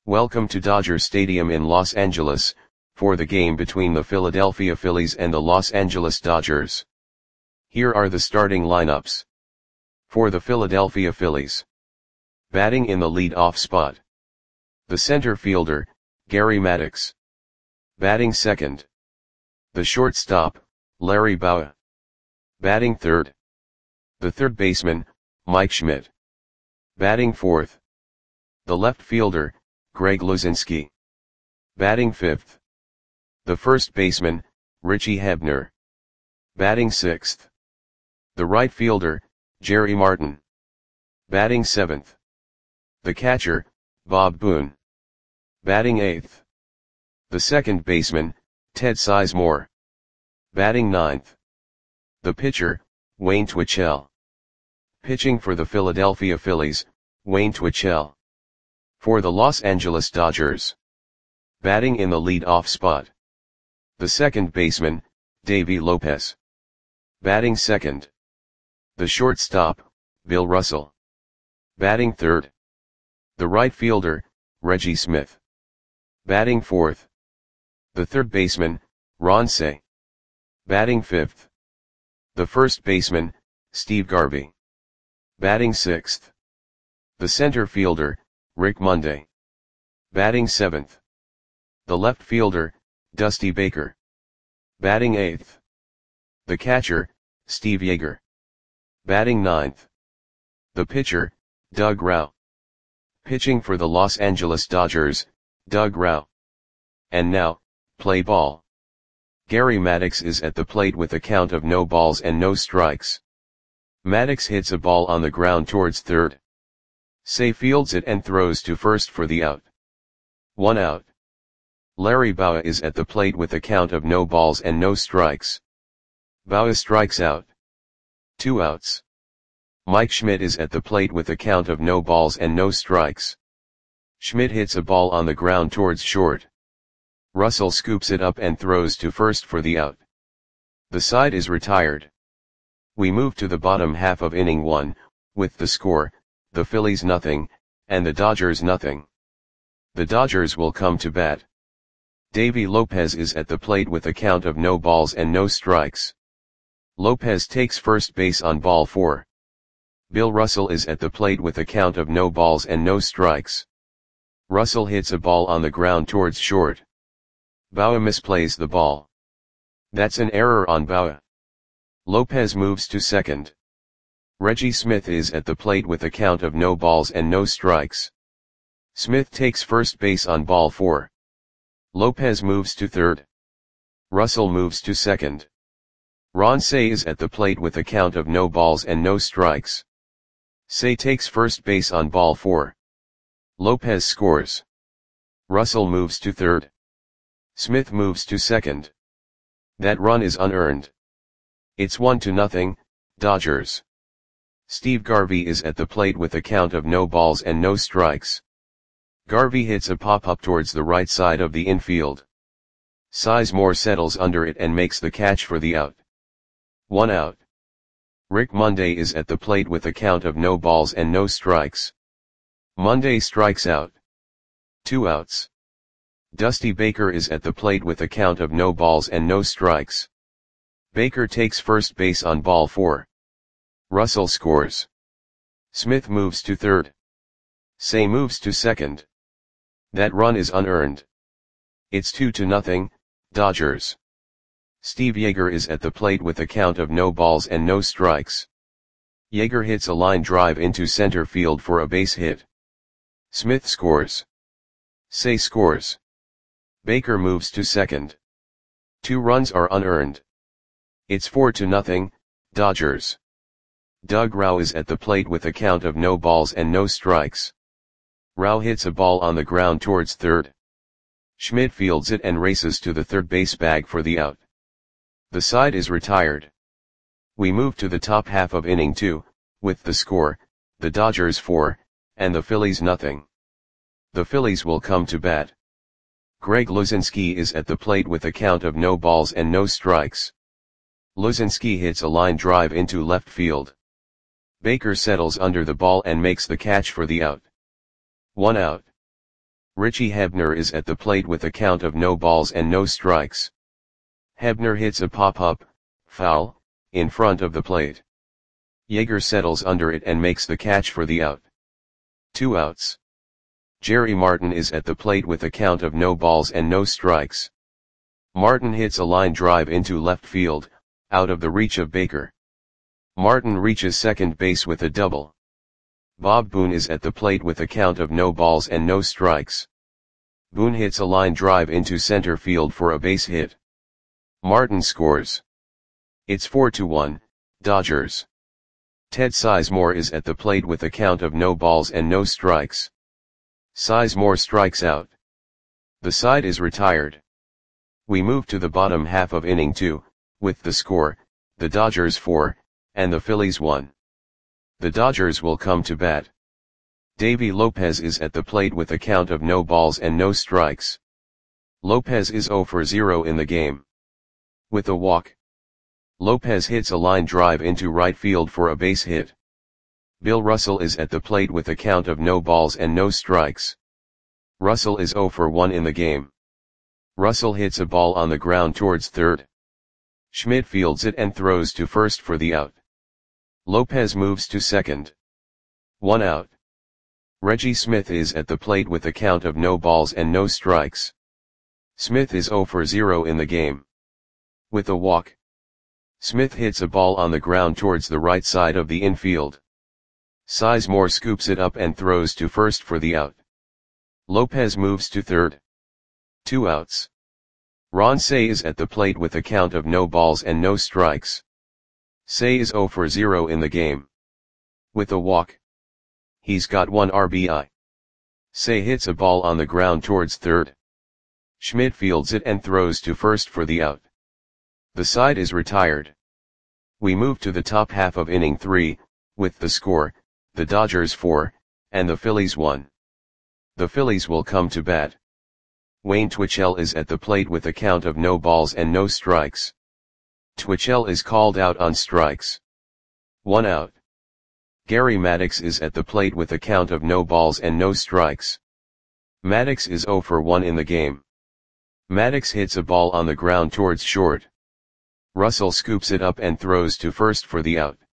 Welcome to Dodger Stadium in Los Angeles, for the game between the Philadelphia Phillies and the Los Angeles Dodgers. Here are the starting lineups. For the Philadelphia Phillies. Batting in the lead-off spot. The center fielder, Gary Maddox. Batting second. The shortstop, Larry Bowa. Batting third. The third baseman, Mike Schmidt. Batting fourth. The left fielder, Greg Luzinski. Batting fifth. The first baseman, Richie Hebner. Batting sixth. The right fielder, Jerry Martin. Batting seventh. The catcher, Bob Boone. Batting eighth. The second baseman, Ted Sizemore. Batting ninth. The pitcher, Wayne Twitchell. Pitching for the Philadelphia Phillies, Wayne Twitchell. For the Los Angeles Dodgers. Batting in the lead-off spot. The second baseman, Davey Lopez. Batting second. The shortstop, Bill Russell. Batting third. The right fielder, Reggie Smith. Batting fourth. The third baseman, Ron Cey. Batting fifth. The first baseman, Steve Garvey. Batting sixth. The center fielder, Rick Monday. Batting seventh. The left fielder, Dusty Baker. Batting eighth. The catcher, Steve Yeager. Batting ninth. The pitcher, Doug Rauch. Pitching for the Los Angeles Dodgers, Doug Rauch. And now, play ball. Gary Maddox is at the plate with a count of no balls and no strikes. Maddox hits a ball on the ground towards third. Cey fields it and throws to first for the out. 1 out. Larry Bowa is at the plate with a count of no balls and no strikes. Bowa strikes out. 2 outs. Mike Schmidt is at the plate with a count of no balls and no strikes. Schmidt hits a ball on the ground towards short. Russell scoops it up and throws to first for the out. The side is retired. We move to the bottom half of inning 1, with the score, the Phillies nothing, and the Dodgers nothing. The Dodgers will come to bat. Davey Lopez is at the plate with a count of no balls and no strikes. Lopez takes first base on ball 4. Bill Russell is at the plate with a count of no balls and no strikes. Russell hits a ball on the ground towards short. Bowa misplays the ball. That's an error on Bowa. Lopez moves to second. Reggie Smith is at the plate with a count of no balls and no strikes. Smith takes first base on ball 4. Lopez moves to third. Russell moves to second. Ron Cey is at the plate with a count of no balls and no strikes. Cey takes first base on ball 4. Lopez scores. Russell moves to third. Smith moves to second. That run is unearned. It's 1-0, Dodgers. Steve Garvey is at the plate with a count of no balls and no strikes. Garvey hits a pop-up towards the right side of the infield. Sizemore settles under it and makes the catch for the out. 1 out. Rick Monday is at the plate with a count of no balls and no strikes. Monday strikes out. 2 outs. Dusty Baker is at the plate with a count of no balls and no strikes. Baker takes first base on ball 4. Russell scores. Smith moves to third. Cey moves to second. That run is unearned. It's 2-0, Dodgers. Steve Yeager is at the plate with a count of no balls and no strikes. Yeager hits a line drive into center field for a base hit. Smith scores. Cey scores. Baker moves to second. 2 runs are unearned. It's 4-0, Dodgers. Doug Rauch is at the plate with a count of no balls and no strikes. Rauch hits a ball on the ground towards third. Schmidt fields it and races to the third base bag for the out. The side is retired. We move to the top half of inning 2, with the score, the Dodgers 4, and the Phillies nothing. The Phillies will come to bat. Greg Luzinski is at the plate with a count of no balls and no strikes. Luzinski hits a line drive into left field. Baker settles under the ball and makes the catch for the out. 1 out. Richie Hebner is at the plate with a count of no balls and no strikes. Hebner hits a pop-up, foul, in front of the plate. Yeager settles under it and makes the catch for the out. 2 outs. Jerry Martin is at the plate with a count of no balls and no strikes. Martin hits a line drive into left field, out of the reach of Baker. Martin reaches second base with a double. Bob Boone is at the plate with a count of no balls and no strikes. Boone hits a line drive into center field for a base hit. Martin scores. It's 4-1, Dodgers. Ted Sizemore is at the plate with a count of no balls and no strikes. Sizemore strikes out. The side is retired. We move to the bottom half of inning 2, with the score, the Dodgers 4, and the Phillies 1. The Dodgers will come to bat. Davey Lopez is at the plate with a count of no balls and no strikes. Lopez is 0 for 0 in the game. With a walk. Lopez hits a line drive into right field for a base hit. Bill Russell is at the plate with a count of no balls and no strikes. Russell is 0 for 1 in the game. Russell hits a ball on the ground towards third. Schmidt fields it and throws to first for the out. Lopez moves to second. 1 out. Reggie Smith is at the plate with a count of no balls and no strikes. Smith is 0 for 0 in the game. With a walk. Smith hits a ball on the ground towards the right side of the infield. Sizemore scoops it up and throws to first for the out. Lopez moves to third. 2 outs. Ron Cey is at the plate with a count of no balls and no strikes. Cey is 0 for 0 in the game. With a walk. He's got 1 RBI. Cey hits a ball on the ground towards third. Schmidt fields it and throws to first for the out. The side is retired. We move to the top half of inning 3, with the score, the Dodgers 4, and the Phillies 1. The Phillies will come to bat. Wayne Twitchell is at the plate with a count of no balls and no strikes. Twitchell is called out on strikes. 1 out. Gary Maddox is at the plate with a count of no balls and no strikes. Maddox is 0 for 1 in the game. Maddox hits a ball on the ground towards short. Russell scoops it up and throws to first for the out.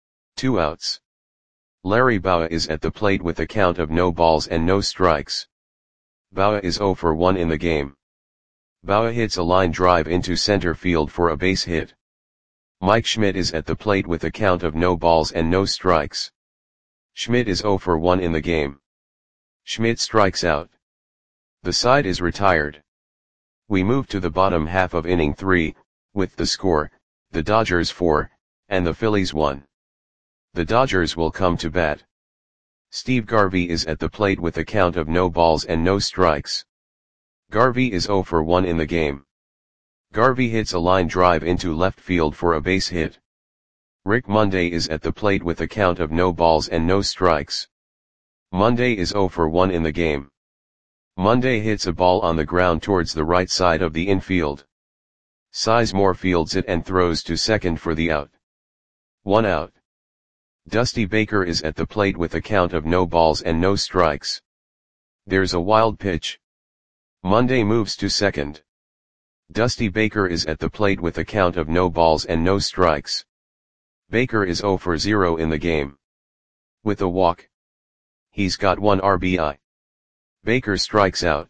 2 outs. Larry Bowa is at the plate with a count of no balls and no strikes. Bowa is 0 for 1 in the game. Bowa hits a line drive into center field for a base hit. Mike Schmidt is at the plate with a count of no balls and no strikes. Schmidt is 0 for 1 in the game. Schmidt strikes out. The side is retired. We move to the bottom half of inning 3, with the score, the Dodgers 4, and the Phillies 1. The Dodgers will come to bat. Steve Garvey is at the plate with a count of no balls and no strikes. Garvey is 0 for 1 in the game. Garvey hits a line drive into left field for a base hit. Rick Monday is at the plate with a count of no balls and no strikes. Monday is 0 for 1 in the game. Monday hits a ball on the ground towards the right side of the infield. Sizemore fields it and throws to second for the out. 1 out. Dusty Baker is at the plate with a count of no balls and no strikes. There's a wild pitch. Monday moves to second. Dusty Baker is at the plate with a count of no balls and no strikes. Baker is 0 for 0 in the game. With a walk. He's got 1 RBI. Baker strikes out.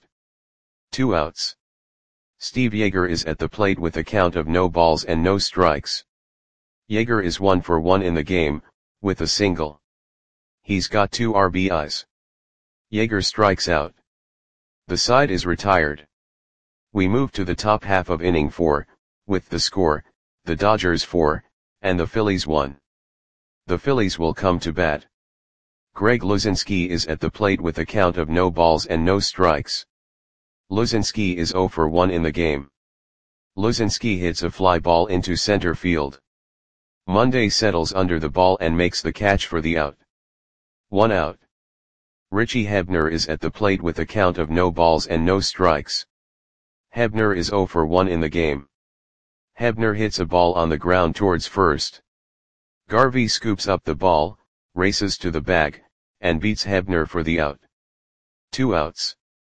2 outs. Steve Yeager is at the plate with a count of no balls and no strikes. Yeager is 1 for 1 in the game, with a single. He's got 2 RBIs. Yeager strikes out. The side is retired. We move to the top half of inning 4, with the score, the Dodgers 4, and the Phillies 1. The Phillies will come to bat. Greg Luzinski is at the plate with a count of no balls and no strikes. Luzinski is 0 for 1 in the game. Luzinski hits a fly ball into center field. Monday settles under the ball and makes the catch for the out. 1 out. Richie Hebner is at the plate with a count of no balls and no strikes. Hebner is 0 for 1 in the game. Hebner hits a ball on the ground towards first. Garvey scoops up the ball, races to the bag, and beats Hebner for the out. 2 outs.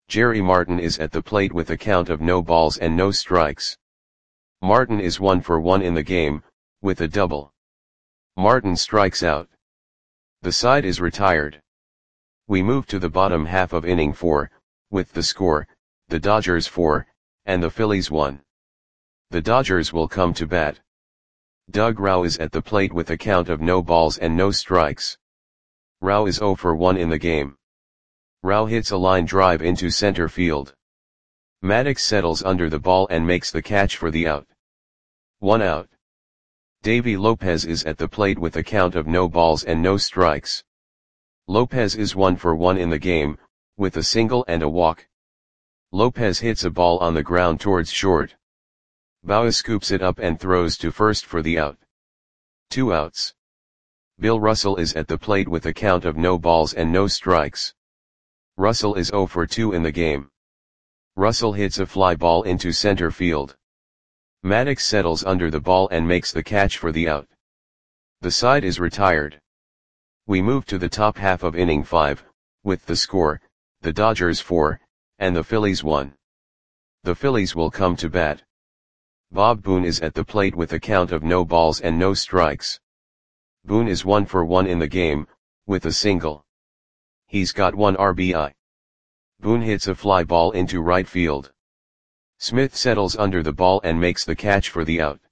Jerry Martin is at the plate with a count of no balls and no strikes. Martin is 1 for 1 in the game, with a double. Martin strikes out. The side is retired. We move to the bottom half of inning 4, with the score, the Dodgers 4, and the Phillies 1. The Dodgers will come to bat. Doug Rauch is at the plate with a count of no balls and no strikes. Rauch is 0 for 1 in the game. Rauch hits a line drive into center field. Maddox settles under the ball and makes the catch for the out. 1 out. Davy Lopez is at the plate with a count of no balls and no strikes. Lopez is 1 for 1 in the game, with a single and a walk. Lopez hits a ball on the ground towards short. Bauer scoops it up and throws to first for the out. 2 outs. Bill Russell is at the plate with a count of no balls and no strikes. Russell is 0 for 2 in the game. Russell hits a fly ball into center field. Maddox settles under the ball and makes the catch for the out. The side is retired. We move to the top half of inning 5, with the score, the Dodgers 4, and the Phillies 1. The Phillies will come to bat. Bob Boone is at the plate with a count of no balls and no strikes. Boone is 1 for 1 in the game, with a single. He's got 1 RBI. Boone hits a fly ball into right field. Smith settles under the ball and makes the catch for the out.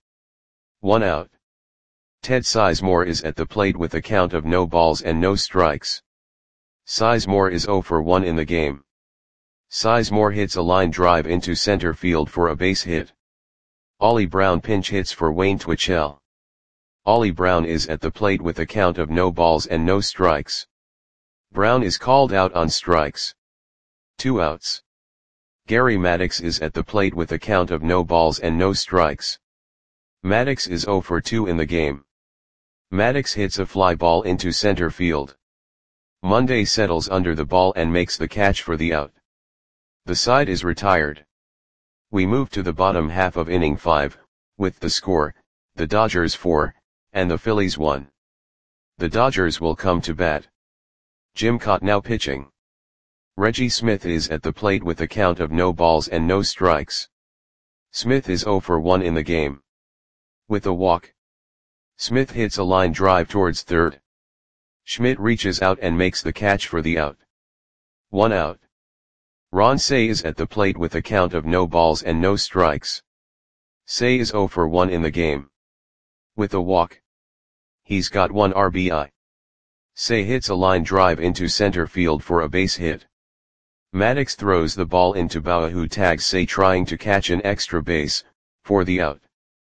1 out. Ted Sizemore is at the plate with a count of no balls and no strikes. Sizemore is 0 for 1 in the game. Sizemore hits a line drive into center field for a base hit. Ollie Brown pinch hits for Wayne Twitchell. Ollie Brown is at the plate with a count of no balls and no strikes. Brown is called out on strikes. 2 outs. Gary Maddox is at the plate with a count of no balls and no strikes. Maddox is 0 for 2 in the game. Maddox hits a fly ball into center field. Monday settles under the ball and makes the catch for the out. The side is retired. We move to the bottom half of inning 5, with the score, the Dodgers 4, and the Phillies 1. The Dodgers will come to bat. Jim Kaat now pitching. Reggie Smith is at the plate with a count of no balls and no strikes. Smith is 0 for 1 in the game. With a walk. Smith hits a line drive towards third. Schmidt reaches out and makes the catch for the out. 1 out. Ron Cey is at the plate with a count of no balls and no strikes. Cey is 0 for 1 in the game. With a walk. He's got 1 RBI. Cey hits a line drive into center field for a base hit. Maddox throws the ball into Bauer, who tags Cey trying to catch an extra base, for the out.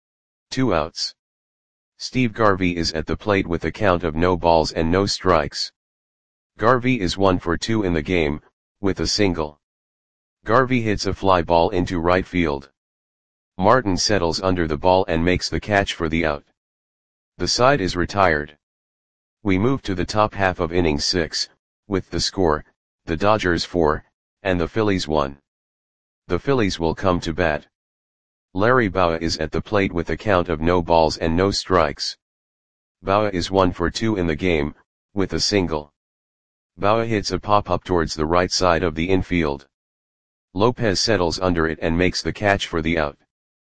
2 outs. Steve Garvey is at the plate with a count of no balls and no strikes. Garvey is 1 for 2 in the game, with a single. Garvey hits a fly ball into right field. Martin settles under the ball and makes the catch for the out. The side is retired. We move to the top half of inning 6, with the score, the Dodgers 4, and the Phillies 1. The Phillies will come to bat. Larry Bowa is at the plate with a count of no balls and no strikes. Bowa is 1 for 2 in the game, with a single. Bowa hits a pop-up towards the right side of the infield. Lopez settles under it and makes the catch for the out.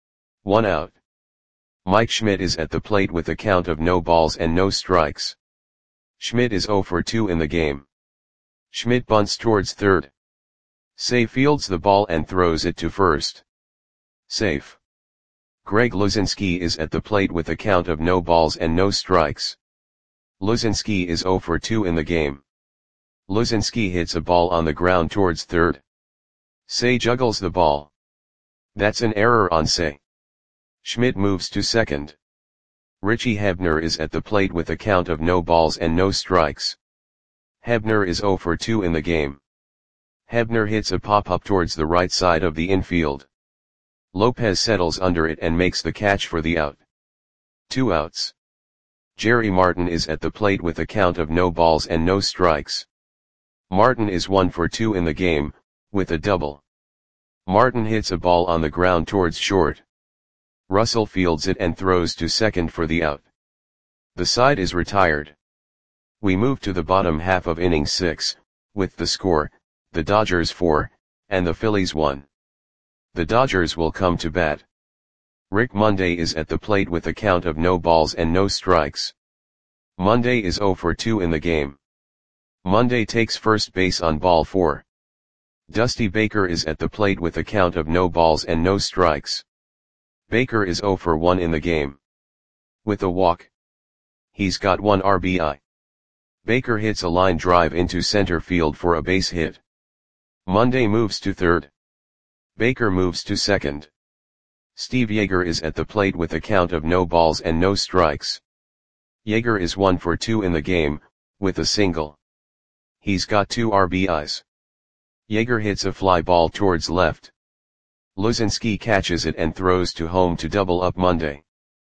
1 out. Mike Schmidt is at the plate with a count of no balls and no strikes. Schmidt is 0 for 2 in the game. Schmidt bunts towards third. Cey fields the ball and throws it to first. Safe. Greg Luzinski is at the plate with a count of no balls and no strikes. Luzinski is 0 for 2 in the game. Luzinski hits a ball on the ground towards third. Cey juggles the ball. That's an error on Cey. Schmidt moves to second. Richie Hebner is at the plate with a count of no balls and no strikes. Hebner is 0 for 2 in the game. Hebner hits a pop-up towards the right side of the infield. Lopez settles under it and makes the catch for the out. 2 outs. Jerry Martin is at the plate with a count of no balls and no strikes. Martin is 1 for 2 in the game, with a double. Martin hits a ball on the ground towards short. Russell fields it and throws to second for the out. The side is retired. We move to the bottom half of inning 6, with the score, the Dodgers 4, and the Phillies 1. The Dodgers will come to bat. Rick Monday is at the plate with a count of no balls and no strikes. Monday is 0 for 2 in the game. Monday takes first base on ball 4. Dusty Baker is at the plate with a count of no balls and no strikes. Baker is 0 for 1 in the game. With a walk, he's got 1 RBI. Baker hits a line drive into center field for a base hit. Monday moves to third. Baker moves to second. Steve Yeager is at the plate with a count of no balls and no strikes. Yeager is 1 for 2 in the game, with a single. He's got 2 RBIs. Yeager hits a fly ball towards left. Luzinski catches it and throws to home to double up Monday.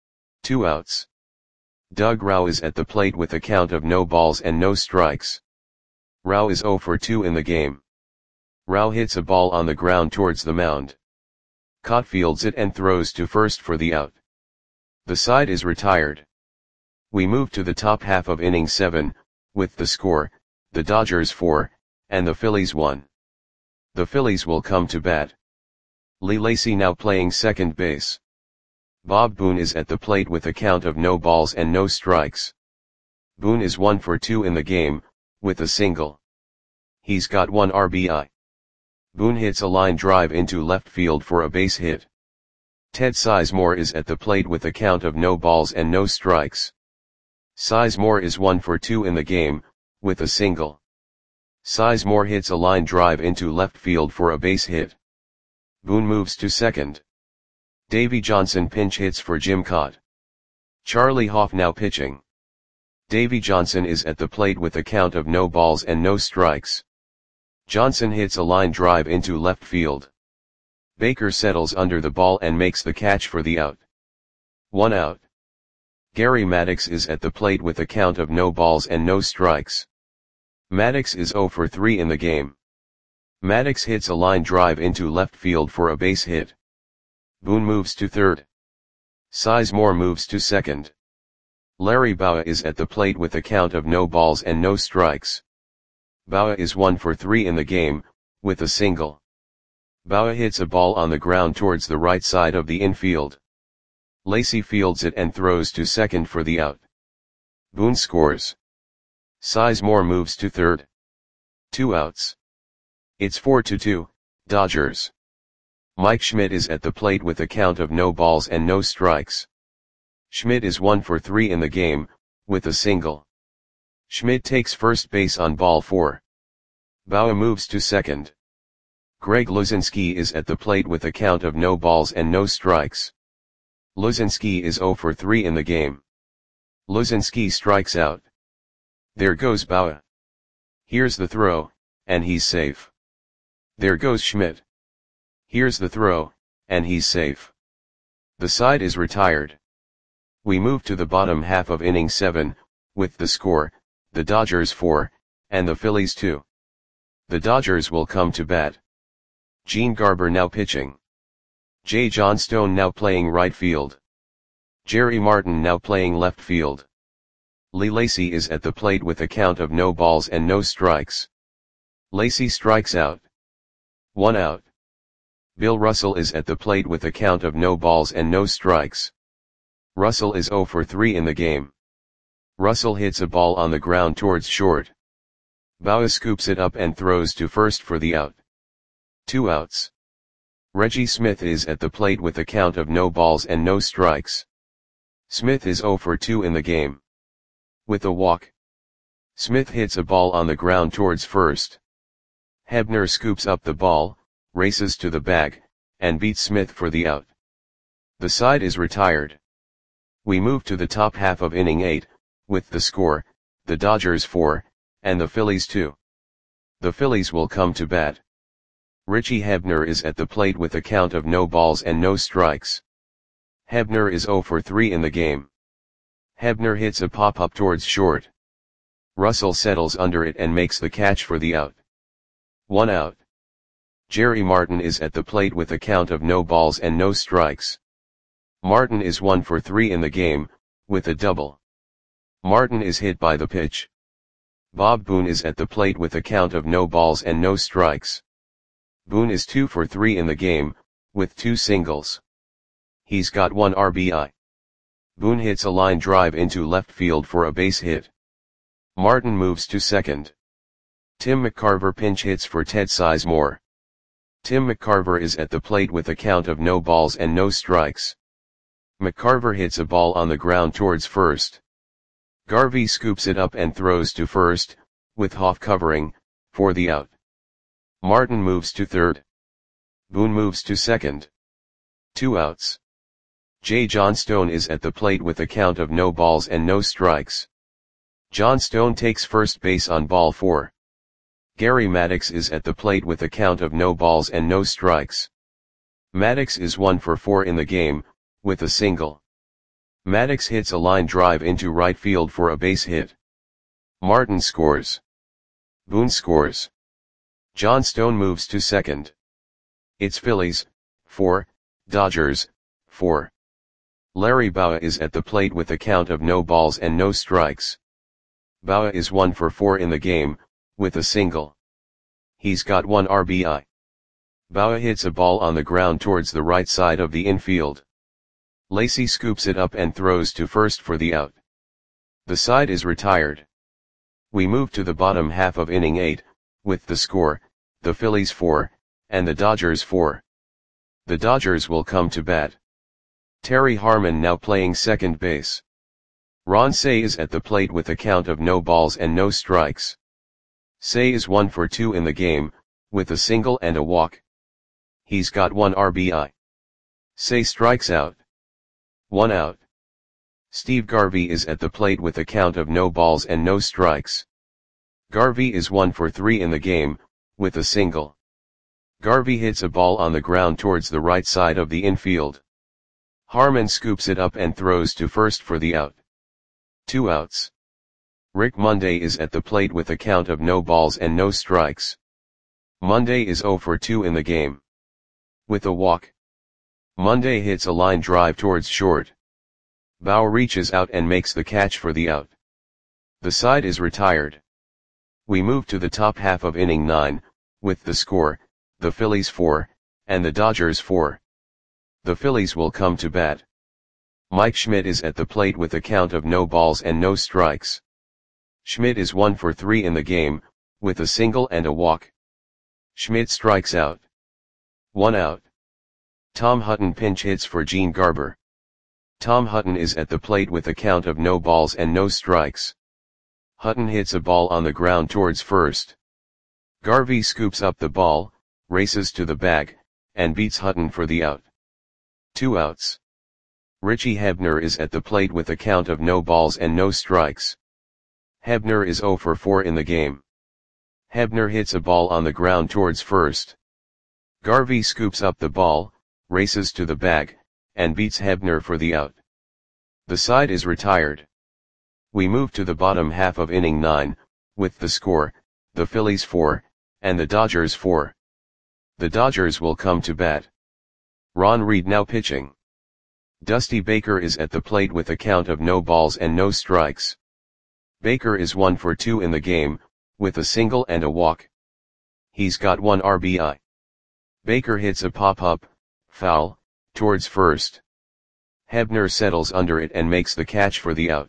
2 outs. Doug Rauch is at the plate with a count of no balls and no strikes. Rauch is 0 for 2 in the game. Rauch hits a ball on the ground towards the mound. Cott fields it and throws to first for the out. The side is retired. We move to the top half of inning 7, with the score, the Dodgers 4, and the Phillies 1. The Phillies will come to bat. Lee Lacy now playing second base. Bob Boone is at the plate with a count of no balls and no strikes. Boone is 1 for 2 in the game, with a single. He's got 1 RBI. Boone hits a line drive into left field for a base hit. Ted Sizemore is at the plate with a count of no balls and no strikes. Sizemore is 1 for 2 in the game, with a single. Sizemore hits a line drive into left field for a base hit. Boone moves to second. Davey Johnson pinch hits for Jim Kaat. Charlie Hoff now pitching. Davey Johnson is at the plate with a count of no balls and no strikes. Johnson hits a line drive into left field. Baker settles under the ball and makes the catch for the out. 1 out. Gary Maddox is at the plate with a count of no balls and no strikes. Maddox is 0 for 3 in the game. Maddox hits a line drive into left field for a base hit. Boone moves to third. Sizemore moves to second. Larry Bowa is at the plate with a count of no balls and no strikes. Bowa is 1 for 3 in the game, with a single. Bowa hits a ball on the ground towards the right side of the infield. Lacy fields it and throws to second for the out. Boone scores. Sizemore moves to third. 2 outs. It's 4-2, Dodgers. Mike Schmidt is at the plate with a count of no balls and no strikes. Schmidt is 1 for 3 in the game, with a single. Schmidt takes first base on ball 4. Bowa moves to second. Greg Luzinski is at the plate with a count of no balls and no strikes. Luzinski is 0 for 3 in the game. Luzinski strikes out. There goes Bowa. Here's the throw, and he's safe. There goes Schmidt. Here's the throw, and he's safe. The side is retired. We move to the bottom half of inning 7, with the score, the Dodgers 4, and the Phillies 2. The Dodgers will come to bat. Gene Garber now pitching. Jay Johnstone now playing right field. Jerry Martin now playing left field. Lee Lacy is at the plate with a count of no balls and no strikes. Lacy strikes out. 1 out. Bill Russell is at the plate with a count of no balls and no strikes. Russell is 0 for 3 in the game. Russell hits a ball on the ground towards short. Bowa scoops it up and throws to first for the out. 2 outs. Reggie Smith is at the plate with a count of no balls and no strikes. Smith is 0 for 2 in the game. With a walk, Smith hits a ball on the ground towards first. Hebner scoops up the ball, races to the bag, and beats Smith for the out. The side is retired. We move to the top half of inning 8, with the score, the Dodgers 4, and the Phillies 2. The Phillies will come to bat. Richie Hebner is at the plate with a count of no balls and no strikes. Hebner is 0 for 3 in the game. Hebner hits a pop-up towards short. Russell settles under it and makes the catch for the out. 1 out. Jerry Martin is at the plate with a count of no balls and no strikes. Martin is 1 for 3 in the game, with a double. Martin is hit by the pitch. Bob Boone is at the plate with a count of no balls and no strikes. Boone is 2 for 3 in the game, with 2 singles. He's got 1 RBI. Boone hits a line drive into left field for a base hit. Martin moves to second. Tim McCarver pinch hits for Ted Sizemore. Tim McCarver is at the plate with a count of no balls and no strikes. McCarver hits a ball on the ground towards first. Garvey scoops it up and throws to first, with Hoff covering, for the out. Martin moves to third. Boone moves to second. 2 outs. J. Johnstone is at the plate with a count of no balls and no strikes. Johnstone takes first base on ball 4. Gary Maddox is at the plate with a count of no balls and no strikes. Maddox is 1 for 4 in the game, with a single. Maddox hits a line drive into right field for a base hit. Martin scores. Boone scores. Johnstone moves to second. It's Phillies, 4, Dodgers, 4. Larry Bowa is at the plate with a count of no balls and no strikes. Bowa is 1 for 4 in the game, with a single. He's got 1 RBI. Bowa hits a ball on the ground towards the right side of the infield. Lacy scoops it up and throws to first for the out. The side is retired. We move to the bottom half of inning 8, with the score, the Phillies 4, and the Dodgers 4. The Dodgers will come to bat. Terry Harmon now playing second base. Ron Cey is at the plate with a count of no balls and no strikes. Cey is 1 for 2 in the game, with a single and a walk. He's got 1 RBI. Cey strikes out. 1 out. Steve Garvey is at the plate with a count of no balls and no strikes. Garvey is 1 for 3 in the game, with a single. Garvey hits a ball on the ground towards the right side of the infield. Harmon scoops it up and throws to first for the out. 2 outs. Rick Monday is at the plate with a count of no balls and no strikes. Monday is 0 for 2 in the game. With a walk. Monday hits a line drive towards short. Bow reaches out and makes the catch for the out. The side is retired. We move to the top half of inning 9, with the score, the Phillies 4, and the Dodgers 4. The Phillies will come to bat. Mike Schmidt is at the plate with a count of no balls and no strikes. Schmidt is 1 for 3 in the game, with a single and a walk. Schmidt strikes out. 1 out. Tom Hutton pinch hits for Gene Garber. Tom Hutton is at the plate with a count of no balls and no strikes. Hutton hits a ball on the ground towards first. Garvey scoops up the ball, races to the bag, and beats Hutton for the out. 2 outs. Richie Hebner is at the plate with a count of no balls and no strikes. Hebner is 0 for 4 in the game. Hebner hits a ball on the ground towards first. Garvey scoops up the ball, races to the bag, and beats Hebner for the out. The side is retired. We move to the bottom half of inning 9, with the score, the Phillies 4, and the Dodgers 4. The Dodgers will come to bat. Ron Reed now pitching. Dusty Baker is at the plate with a count of no balls and no strikes. Baker is 1 for 2 in the game, with a single and a walk. He's got 1 RBI. Baker hits a pop-up, foul, towards first. Hebner settles under it and makes the catch for the out.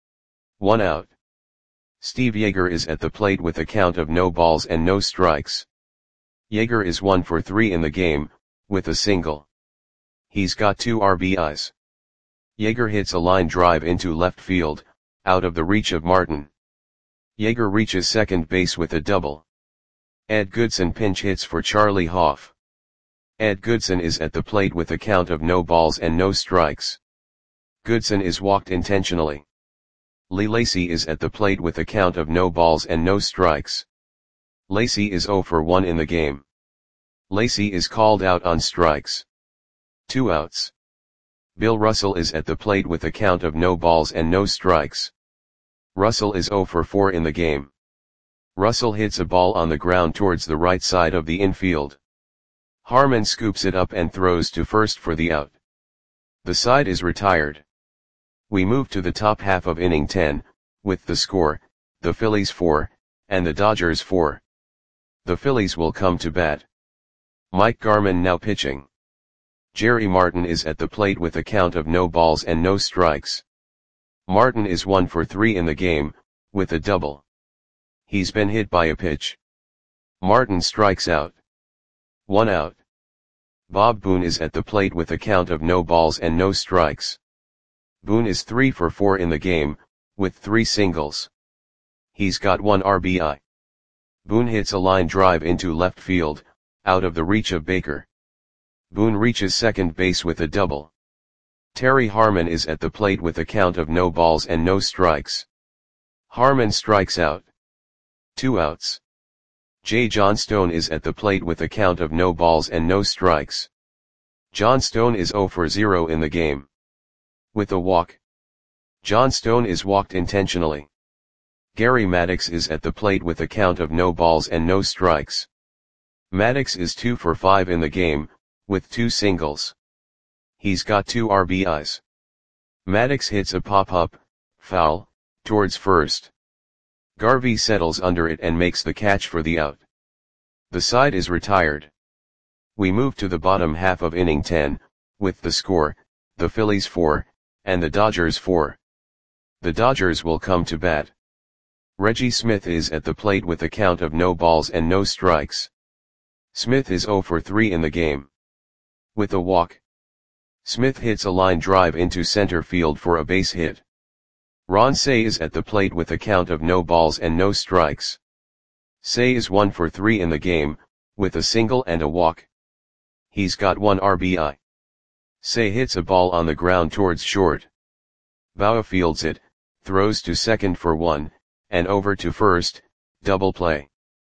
1 out. Steve Yeager is at the plate with a count of no balls and no strikes. Yeager is 1 for 3 in the game, with a single. He's got 2 RBIs. Yeager hits a line drive into left field, out of the reach of Martin. Yeager reaches second base with a double. Ed Goodson pinch hits for Charlie Hoff. Ed Goodson is at the plate with a count of no balls and no strikes. Goodson is walked intentionally. Lee Lacy is at the plate with a count of no balls and no strikes. Lacy is 0 for 1 in the game. Lacy is called out on strikes. 2 outs. Bill Russell is at the plate with a count of no balls and no strikes. Russell is 0 for 4 in the game. Russell hits a ball on the ground towards the right side of the infield. Harmon scoops it up and throws to first for the out. The side is retired. We move to the top half of inning 10, with the score, the Phillies 4, and the Dodgers 4. The Phillies will come to bat. Mike Garman now pitching. Jerry Martin is at the plate with a count of no balls and no strikes. Martin is 1 for 3 in the game, with a double. He's been hit by a pitch. Martin strikes out. 1 out. Bob Boone is at the plate with a count of no balls and no strikes. Boone is 3 for 4 in the game, with 3 singles. He's got 1 RBI. Boone hits a line drive into left field, out of the reach of Baker. Boone reaches second base with a double. Terry Harmon is at the plate with a count of no balls and no strikes. Harmon strikes out. 2 outs. Jay Johnstone is at the plate with a count of no balls and no strikes. Johnstone is 0 for 0 in the game. With a walk. Johnstone is walked intentionally. Gary Maddox is at the plate with a count of no balls and no strikes. Maddox is 2 for 5 in the game, with 2 singles. He's got 2 RBIs. Maddox hits a pop-up, foul, towards first. Garvey settles under it and makes the catch for the out. The side is retired. We move to the bottom half of inning 10, with the score, the Phillies 4, and the Dodgers 4. The Dodgers will come to bat. Reggie Smith is at the plate with a count of no balls and no strikes. Smith is 0 for 3 in the game. With a walk. Smith hits a line drive into center field for a base hit. Ron Cey is at the plate with a count of no balls and no strikes. Cey is 1 for 3 in the game, with a single and a walk. He's got 1 RBI. Cey hits a ball on the ground towards short. Bauer fields it, throws to second for 1, and over to first, double play.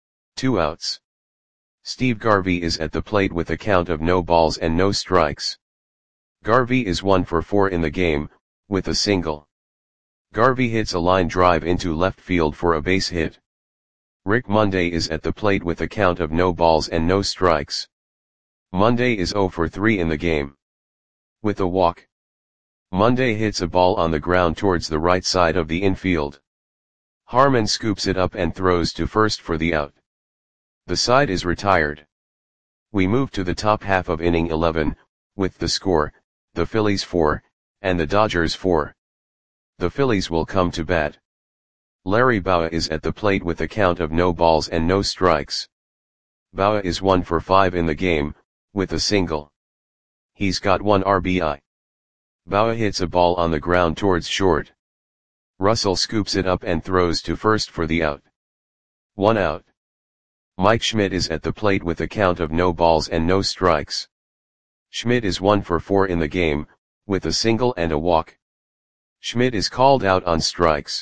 2 outs. Steve Garvey is at the plate with a count of no balls and no strikes. Garvey is 1 for 4 in the game, with a single. Garvey hits a line drive into left field for a base hit. Rick Monday is at the plate with a count of no balls and no strikes. Monday is 0 for 3 in the game. With a walk. Monday hits a ball on the ground towards the right side of the infield. Harmon scoops it up and throws to first for the out. The side is retired. We move to the top half of inning 11, with the score, the Phillies 4, and the Dodgers 4. The Phillies will come to bat. Larry Bowa is at the plate with a count of no balls and no strikes. Bowa is 1 for 5 in the game, with a single. He's got 1 RBI. Bowa hits a ball on the ground towards short. Russell scoops it up and throws to first for the out. 1 out. Mike Schmidt is at the plate with a count of no balls and no strikes. Schmidt is 1 for 4 in the game, with a single and a walk. Schmidt is called out on strikes.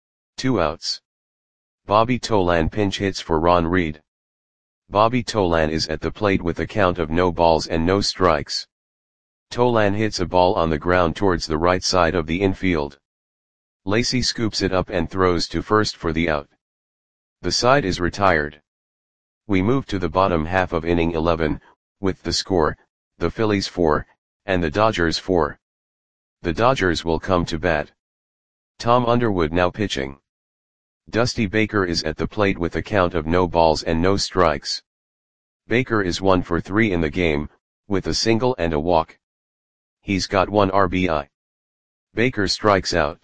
2 outs. Bobby Tolan pinch hits for Ron Reed. Bobby Tolan is at the plate with a count of no balls and no strikes. Tolan hits a ball on the ground towards the right side of the infield. Lacy scoops it up and throws to first for the out. The side is retired. We move to the bottom half of inning 11, with the score, the Phillies 4, and the Dodgers 4. The Dodgers will come to bat. Tom Underwood now pitching. Dusty Baker is at the plate with a count of no balls and no strikes. Baker is 1 for 3 in the game, with a single and a walk. He's got 1 RBI. Baker strikes out.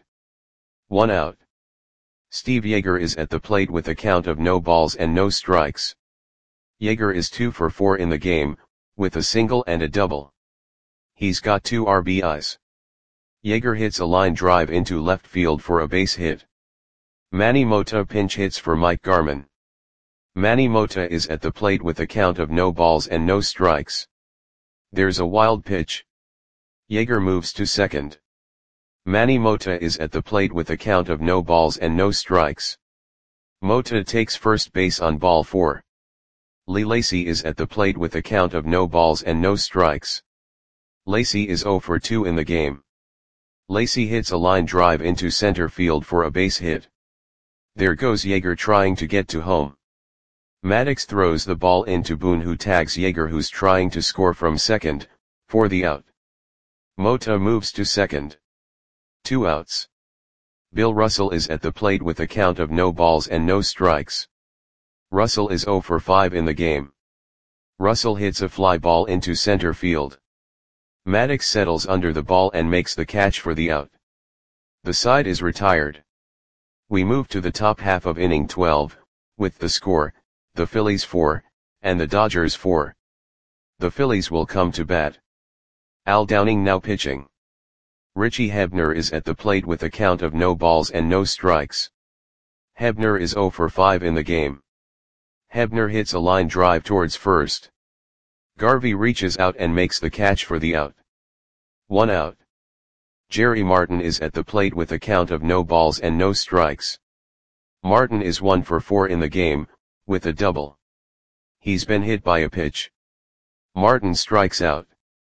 1 out. Steve Yeager is at the plate with a count of no balls and no strikes. Yeager is 2 for 4 in the game, with a single and a double. He's got 2 RBIs. Yeager hits a line drive into left field for a base hit. Manny Mota pinch hits for Mike Garman. Manny Mota is at the plate with a count of no balls and no strikes. There's a wild pitch. Yeager moves to second. Manny Mota is at the plate with a count of no balls and no strikes. Mota takes first base on ball 4. Lee Lacy is at the plate with a count of no balls and no strikes. Lacy is 0 for 2 in the game. Lacy hits a line drive into center field for a base hit. There goes Yeager trying to get to home. Maddox throws the ball into Boone, who tags Yeager, who's trying to score from second, for the out. Mota moves to second. 2 outs. Bill Russell is at the plate with a count of no balls and no strikes. Russell is 0 for 5 in the game. Russell hits a fly ball into center field. Maddox settles under the ball and makes the catch for the out. The side is retired. We move to the top half of inning 12, with the score, the Phillies 4, and the Dodgers 4. The Phillies will come to bat. Al Downing now pitching. Richie Hebner is at the plate with a count of no balls and no strikes. Hebner is 0 for 5 in the game. Hebner hits a line drive towards first. Garvey reaches out and makes the catch for the out. 1 out. Jerry Martin is at the plate with a count of no balls and no strikes. Martin is 1 for 4 in the game, with a double. He's been hit by a pitch. Martin strikes out.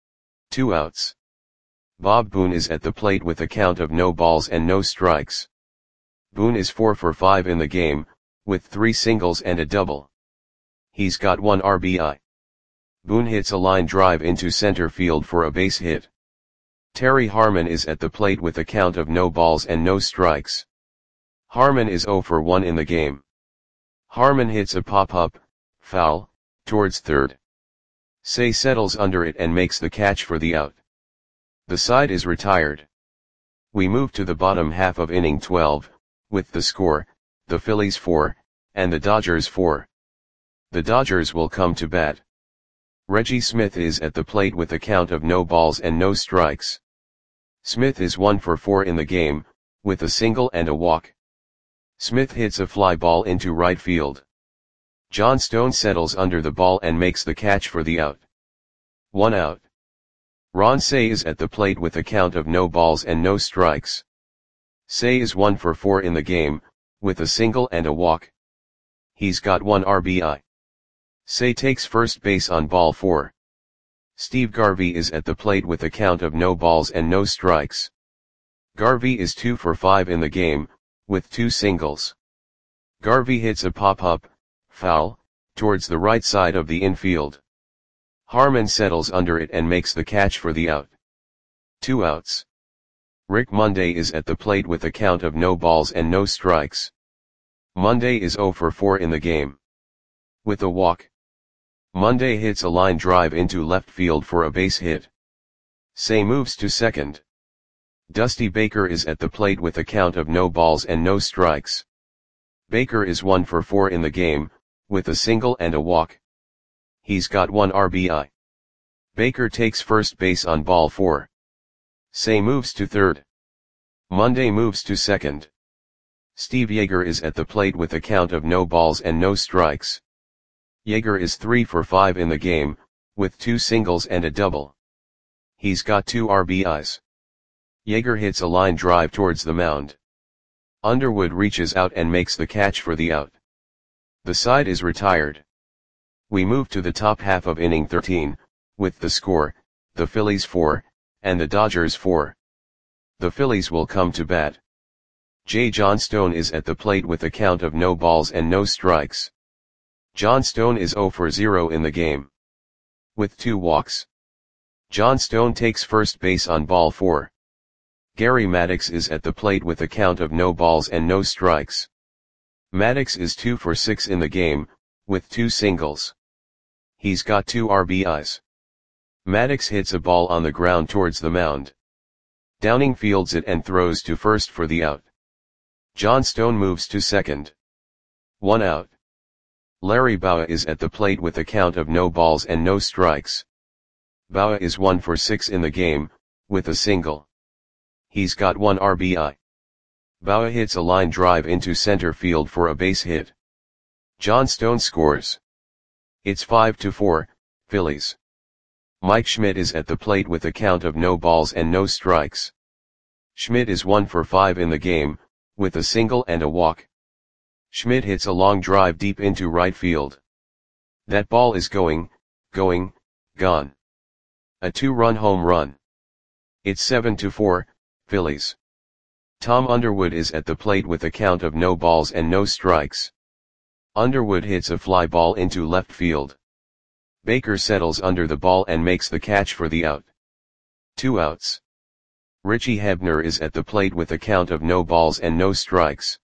2 outs. Bob Boone is at the plate with a count of no balls and no strikes. Boone is 4 for 5 in the game, with 3 singles and a double. He's got 1 RBI. Boone hits a line drive into center field for a base hit. Terry Harmon is at the plate with a count of no balls and no strikes. Harmon is 0 for 1 in the game. Harmon hits a pop-up, foul, towards third. Say settles under it and makes the catch for the out. The side is retired. We move to the bottom half of inning 12, with the score, the Phillies 4, and the Dodgers 4. The Dodgers will come to bat. Reggie Smith is at the plate with a count of no balls and no strikes. Smith is 1 for 4 in the game, with a single and a walk. Smith hits a fly ball into right field. John Stone settles under the ball and makes the catch for the out. 1 out. Ron Cey is at the plate with a count of no balls and no strikes. Cey is 1 for 4 in the game, with a single and a walk. He's got 1 RBI. Cey takes first base on ball 4. Steve Garvey is at the plate with a count of no balls and no strikes. Garvey is 2 for 5 in the game, with 2 singles. Garvey hits a pop-up, foul, towards the right side of the infield. Harmon settles under it and makes the catch for the out. 2 outs. Rick Monday is at the plate with a count of no balls and no strikes. Monday is 0 for 4 in the game. With a walk. Monday hits a line drive into left field for a base hit. Cey moves to second. Dusty Baker is at the plate with a count of no balls and no strikes. Baker is 1 for 4 in the game, with a single and a walk. He's got 1 RBI. Baker takes first base on ball 4. Cey moves to third. Monday moves to second. Steve Yeager is at the plate with a count of no balls and no strikes. Yeager is 3 for 5 in the game, with 2 singles and a double. He's got 2 RBIs. Yeager hits a line drive towards the mound. Underwood reaches out and makes the catch for the out. The side is retired. We move to the top half of inning 13, with the score, the Phillies 4, and the Dodgers 4. The Phillies will come to bat. J. John Stone is at the plate with a count of no balls and no strikes. John Stone is 0 for 0 in the game. With 2 walks. John Stone takes first base on ball 4. Gary Maddox is at the plate with a count of no balls and no strikes. Maddox is 2 for 6 in the game, with 2 singles. He's got 2 RBIs. Maddox hits a ball on the ground towards the mound. Downing fields it and throws to first for the out. John Stone moves to second. 1 out. Larry Bowa is at the plate with a count of no balls and no strikes. Bowa is 1 for 6 in the game, with a single. He's got 1 RBI. Bowa hits a line drive into center field for a base hit. John Stone scores. It's 5-4, Phillies. Mike Schmidt is at the plate with a count of no balls and no strikes. Schmidt is 1 for 5 in the game, with a single and a walk. Schmidt hits a long drive deep into right field. That ball is gone. A 2-run home run. It's 7-4, Phillies. Tom Underwood is at the plate with a count of no balls and no strikes. Underwood hits a fly ball into left field. Baker settles under the ball and makes the catch for the out. 2 outs. Richie Hebner is at the plate with a count of no balls and no strikes.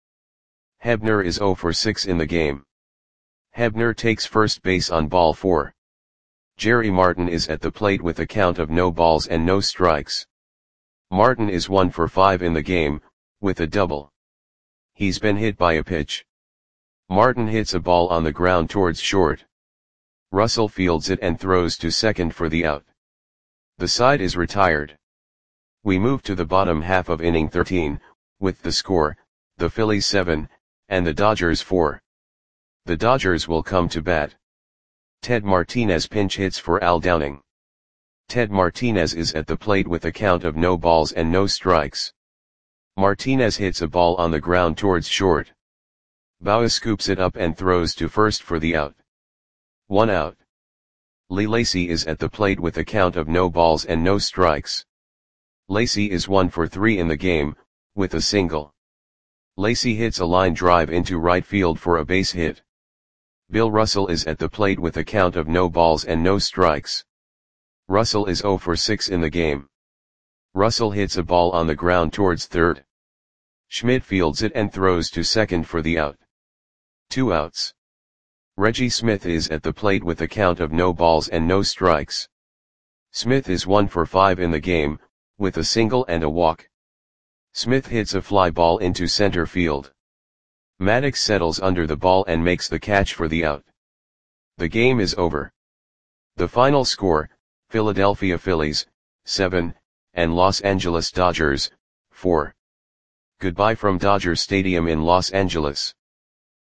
Hebner is 0 for 6 in the game. Hebner takes first base on ball 4. Jerry Martin is at the plate with a count of no balls and no strikes. Martin is 1 for 5 in the game, with a double. He's been hit by a pitch. Martin hits a ball on the ground towards short. Russell fields it and throws to second for the out. The side is retired. We move to the bottom half of inning 13, with the score, the Phillies 7, and the Dodgers 4. The Dodgers will come to bat. Ted Martinez pinch hits for Al Downing. Ted Martinez is at the plate with a count of no balls and no strikes. Martinez hits a ball on the ground towards short. Bauer scoops it up and throws to first for the out. 1 out. Lee Lacy is at the plate with a count of no balls and no strikes. Lacy is 1 for 3 in the game, with a single. Lacy hits a line drive into right field for a base hit. Bill Russell is at the plate with a count of no balls and no strikes. Russell is 0 for 6 in the game. Russell hits a ball on the ground towards third. Schmidt fields it and throws to second for the out. 2 outs. Reggie Smith is at the plate with a count of no balls and no strikes. Smith is 1 for 5 in the game, with a single and a walk. Smith hits a fly ball into center field. Maddox settles under the ball and makes the catch for the out. The game is over. The final score, Philadelphia Phillies, 7, and Los Angeles Dodgers, 4. Goodbye from Dodger Stadium in Los Angeles.